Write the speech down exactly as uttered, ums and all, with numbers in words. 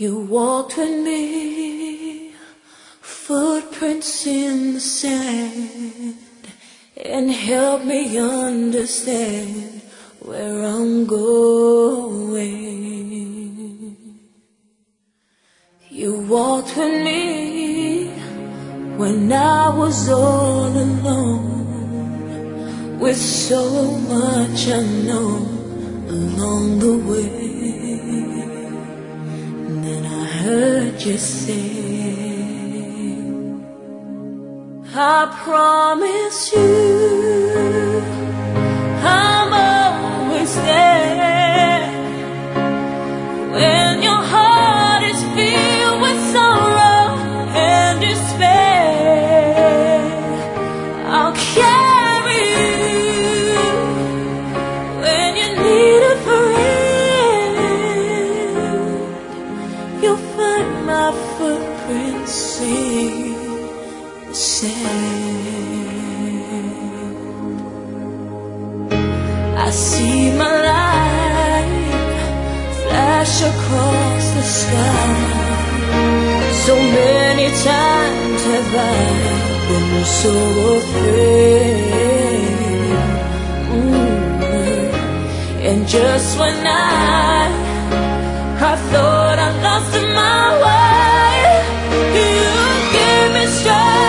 You walked with me, footprints in the sand, and helped me understand where I'm going. You walked with me when I was all alone, with so much unknown along the way. And then I heard you say, I promise you I'm always there. When your heart is filled with sorrow and despair, I'll carry you. When you need a friend, you'll find my footprints in the sand. I see my light flash across the sky. So many times have I been so afraid. Mm-hmm. And just when I I thought I lost my way, you gave me strength.